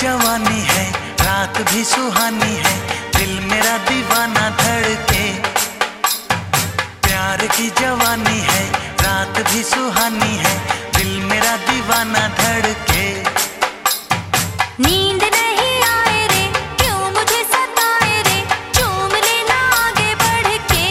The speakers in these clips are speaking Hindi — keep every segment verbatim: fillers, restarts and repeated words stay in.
जवानी है, रात भी सुहानी है, दिल मेरा दीवाना धड़के। प्यार की जवानी है, रात भी सुहानी है, दिल मेरा दीवाना धड़के। नींद नहीं आए रे, क्यों मुझे सताए रे, चूम लेना आगे बढ़ के।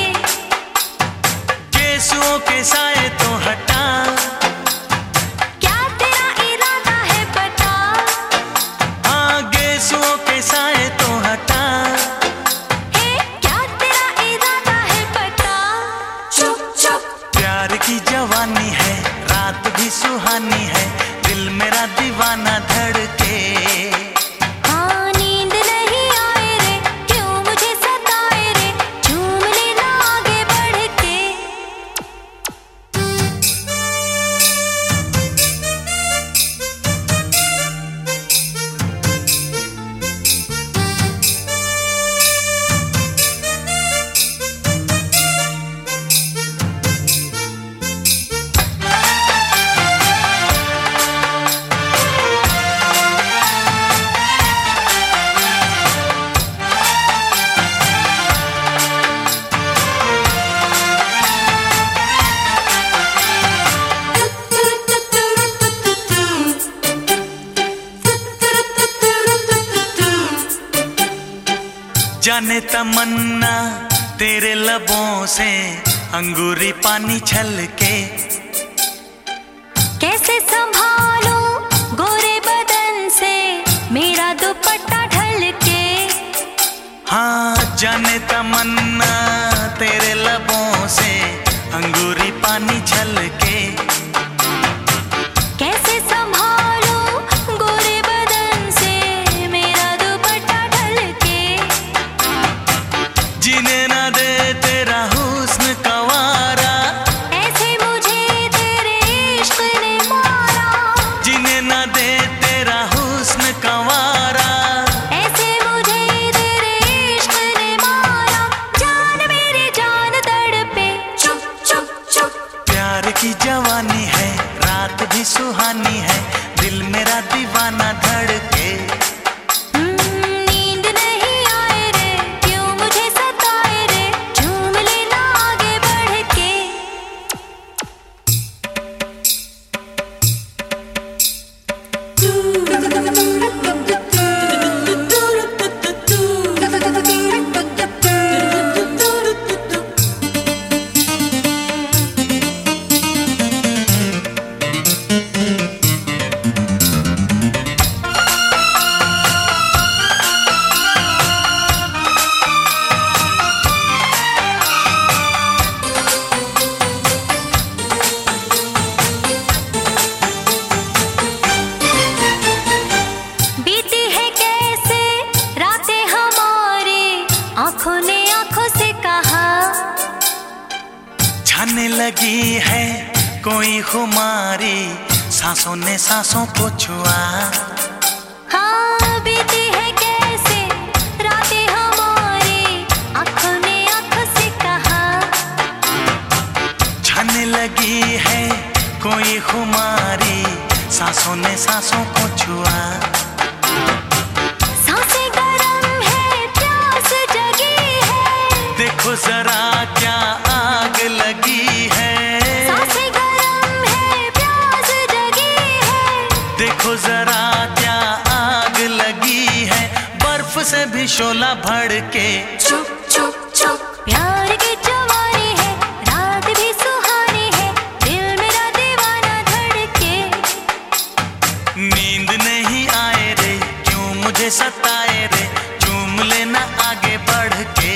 गेसुओं के साए तो हटा, क्या तेरा इरादा है बता। हाँ गेसुओं के साए तो हटा, हे क्या तेरा इरादा है बता। चुप चुप। प्यार की जवानी है, रात भी सुहानी है, दिल मेरा दीवाना धड़के। हाँ नींद नहीं आए रे, क्यों मुझे सताए रे, चूम लेना आगे बढ़ के। जाने तमन्ना तेरे लबों से अंगूरी पानी छलके। कैसे संभालूं गोरे बदन से मेरा दुपट्टा ढलके। हाँ जाने तमन्ना तेरे लबों से अंगूरी पानी छलके। कैसे संभालूं गोरे बदन से मेरा दुपट्टा ढलके। जीने ना दे तेरा हुस्न कंवारा, ऐसे मुझे तेरे इश्क ने मारा। जीने ना दे तेरा हुस्न कंवारा, ऐसे मुझे तेरे इश्क ने मारा। जान मेरी जान तड़पे। चुप चुप चुप। प्यार की जवानी है, रात भी सुहानी है, दिल मेरा दीवाना धड़के। नींद नहीं आए रे, क्यों मुझे सताए रे, झूम लेना आगे बढ़ के। बीती है कैसे रातें हमारी, आंखों ने आंखों से कहा। छाने लगी है कोई खुमारी, सांसों ने सांसों को छुआ। हाँ बीती है कैसे रातें हमारी, आंखों ने आंखों से कहा। छाने लगी है कोई खुमारी, सांसों ने सांसों को छुआ। सांसें गरम है, प्यास जगी है, देखो जरा क्या आग लगी है। सांसें गरम है, प्यास जगी है, देखो जरा क्या आग लगी है, बर्फ से भी शोला भड़के। चुप चुप चुप। प्यार की जवानी है, रात भी सुहानी है, दिल मेरा दीवाना धड़के। नींद नहीं आए रे, क्यों मुझे सताए रे, चूम लेना आगे बढ़ के।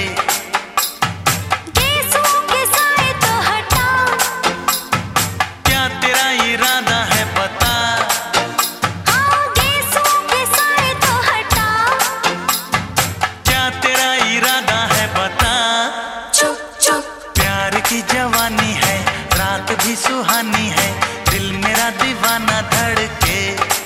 गेसुओं के साए तो हटा, क्या तेरा इरादा है बता। हाँ गेसुओं के साए तो हटा। क्या तेरा इरादा है बता। चुप चुप। प्यार की जवानी है, रात भी सुहानी है, दिल मेरा दीवाना धड़के।